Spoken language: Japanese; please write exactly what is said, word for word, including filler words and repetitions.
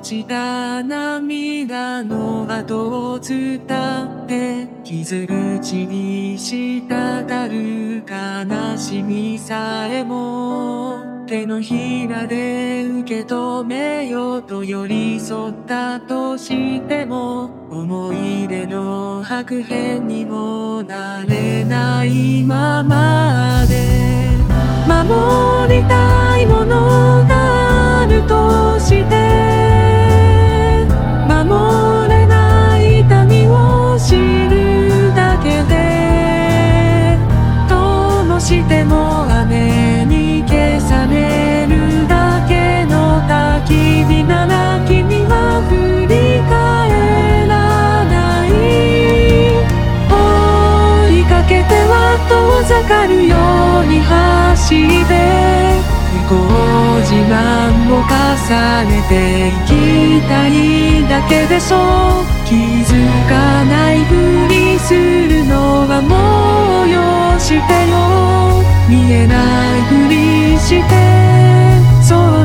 落ちた涙の跡を伝って傷口に滴る悲しみさえも手のひらで受け止めようと寄り添ったとしても思い出の白片にもなれないままで守りたいものがあるとして守れない痛みを知るだけでともしても雨に消されるだけの焚き火なら君は振り返らない追いかけては遠ざかるように走って不幸自慢を重ねていきたいだけでそう気づかないふりするのはもうよしてよ見えないふりしてそう